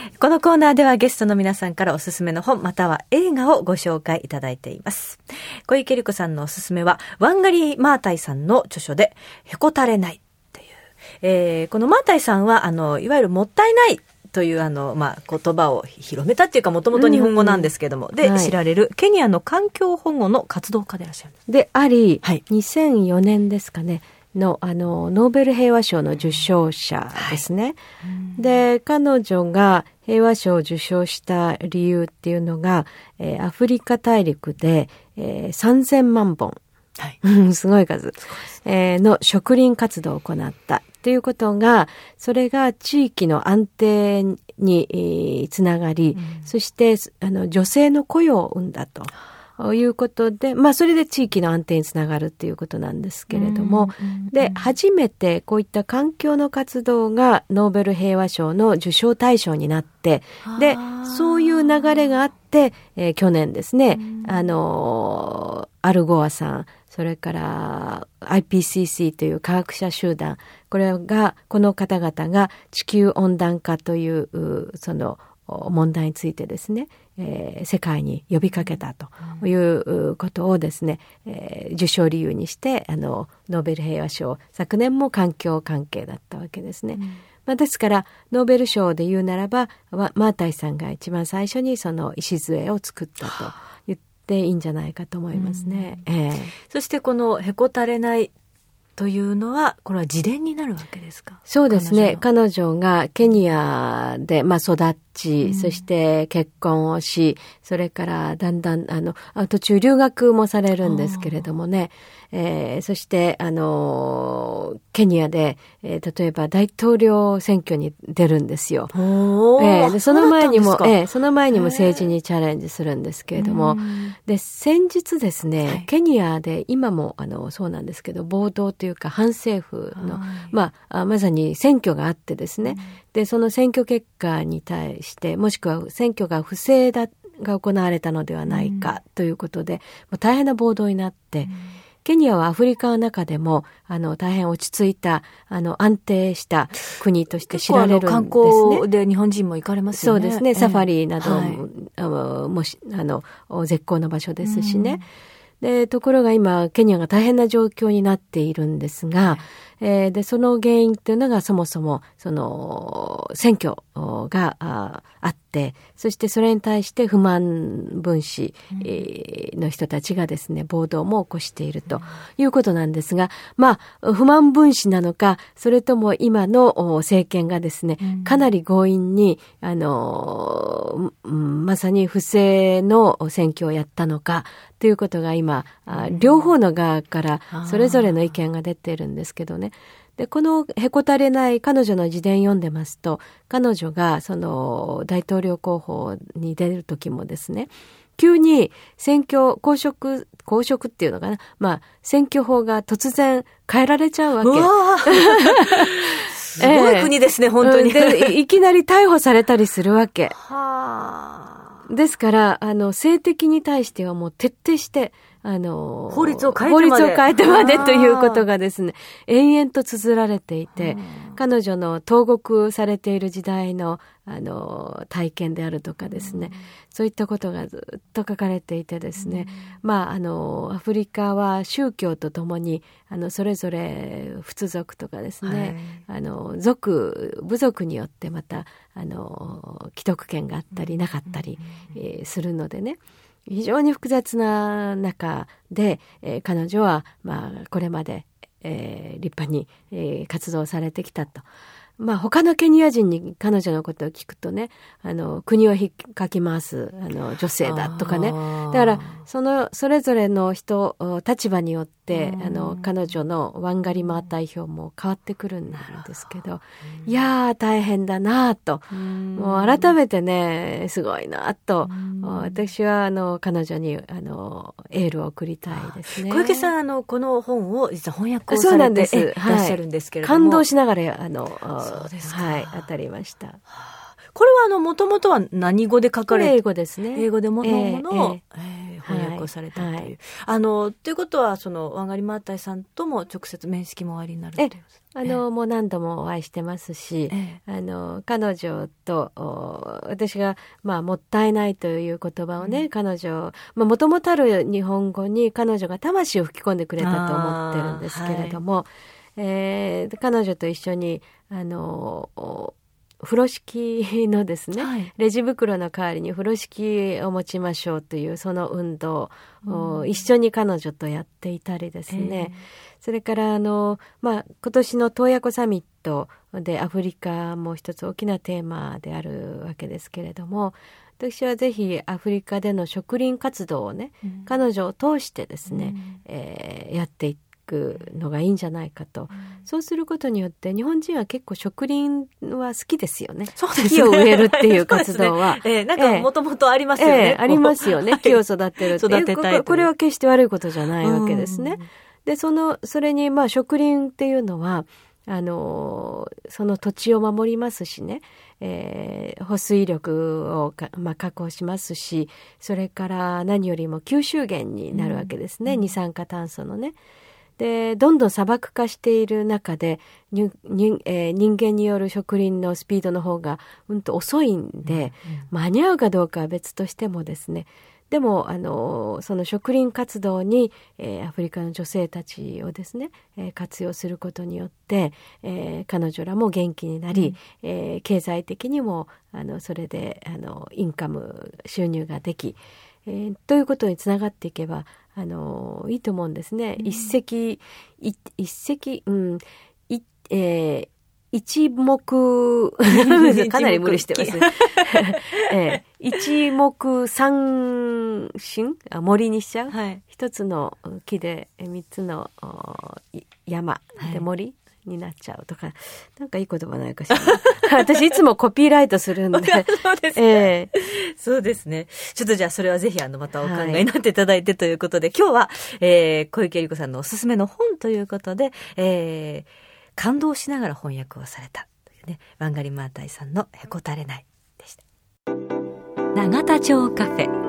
このコーナーではゲストの皆さんからおすすめの本または映画をご紹介いただいています。小池百合子さんのおすすめはワンガリー・マータイさんの著書でへこたれないという、このマータイさんはいわゆるもったいないという言葉を広めたっていうかもともと日本語なんですけども、で、はい、知られるケニアの環境保護の活動家でいらっしゃるであり、 はい、 2004年ですかねのノーベル平和賞の受賞者ですね、はい、で彼女が平和賞を受賞した理由っていうのが、アフリカ大陸で、3000万本、はい、すごい数、の植林活動を行ったということが、それが地域の安定に、つながり、そして女性の雇用を生んだということで、それで地域の安定につながるっていうことなんですけれども、で初めてこういった環境の活動がノーベル平和賞の受賞対象になって、でそういう流れがあって、去年ですね、アルゴアさん、それから IPCC という科学者集団、この方々が地球温暖化というその問題についてですね、世界に呼びかけたということをですね、受賞理由にしてノーベル平和賞、昨年も環境関係だったわけですね、ですからノーベル賞で言うならばマータイさんが一番最初にその礎を作ったと言っていいんじゃないかと思いますね、 そしてこのへこたれないというのは、これは自伝になるわけですか？ そうですね。彼女がケニアで、育ち、そして結婚をし、それからだんだん、途中留学もされるんですけれどもね、そして、ケニアで、例えば大統領選挙に出るんですよ。でその前にも政治にチャレンジするんですけれども、で、先日ですね、はい、ケニアで今も、そうなんですけど、暴動というか反政府の、まさに選挙があってですね、で、その選挙結果に対して、もしくは選挙が不正が行われたのではないかということで、もう大変な暴動になって、ケニアはアフリカの中でも大変落ち着いた安定した国として知られるんですね。 観光で日本人も行かれますよね。 そうですね。サファリなども、絶好の場所ですしね。でところが今ケニアが大変な状況になっているんですが、でその原因っていうのがそもそもその選挙があって、そしてそれに対して不満分子の人たちがですね暴動も起こしているということなんですが、不満分子なのか、それとも今の政権がですねかなり強引にまさに不正の選挙をやったのかということが今両方の側からそれぞれの意見が出ているんですけどね。でこのへこたれない彼女の自伝読んでますと、彼女がその大統領候補に出る時もですね、急に公職っていうのかな、選挙法が突然変えられちゃうわけ。 すごい国ですね、本当に。 でいきなり逮捕されたりするわけ。ですから政敵に対してはもう徹底して法律を変えてまでということがですね延々と綴られていて、彼女の投獄されている時代の体験であるとかですね、そういったことがずっと書かれていてですね、アフリカは宗教とともにそれぞれ仏族とかですね、部族によってまた既得権があったりなかったり、するのでね、非常に複雑な中で、彼女は、これまで、立派に、活動されてきたと。他のケニア人に彼女のことを聞くとね、国を引っかき回す女性だとかね。だからそれぞれの立場によって彼女のワンガリマー代表も変わってくるんですけど、いやー大変だなと、もう改めてねすごいなと、私は彼女にエールを送りたいですね。 小池さんこの本を実は翻訳をされていらっしゃるんですけれども、 感動しながらそうですか。 はい、当たりました。 これはもともとは何語で書かれて？ 英語ですね。 英語でものを翻訳をされたという。ということは、ワンガリマータイさんとも直接面識もおありになるという。 もう何度もお会いしてますし、彼女と、私が、もったいないという言葉をね、彼女、もともとある日本語に彼女が魂を吹き込んでくれたと思ってるんですけれども、彼女と一緒に、風呂敷のですね、レジ袋の代わりに風呂敷を持ちましょうというその運動を一緒に彼女とやっていたりですね。それから今年の洞爺湖サミットでアフリカも一つ大きなテーマであるわけですけれども、私はぜひアフリカでの植林活動をね、彼女を通してですね、やっていってのがいいんじゃないかと、そうすることによって日本人は結構植林は好きですよね。 そうですね。 木を植えるっていう活動は、 なんかもともとありますよね。 ありますよね。木を育てるっていう。これは決して悪いことじゃないわけですね。でそれに植林っていうのはその土地を守りますしね、保水力を確保しますし、それから何よりも吸収源になるわけですね、二酸化炭素のね。でどんどん砂漠化している中で人間による植林のスピードの方が遅いんで、間に合うかどうかは別としてもですね、でもその植林活動に、アフリカの女性たちをですね、活用することによって、彼女らも元気になり、経済的にもそれでインカム収入ができ、ということにつながっていけばいいと思うんですね。一目かなり無理してますね。一目三心、森にしちゃう、一つの木で三つの山で森になっちゃうとか、なんかいい言葉ないかしら。私いつもコピーライトするんで。 そうですね。そうですね。ちょっとじゃあそれはぜひまたお考えになっていただいてということで、今日は、小池百合子さんのおすすめの本ということで、感動しながら翻訳をされたというね、ワンガリマータイさんのへこたれないでした。永田町カフェ。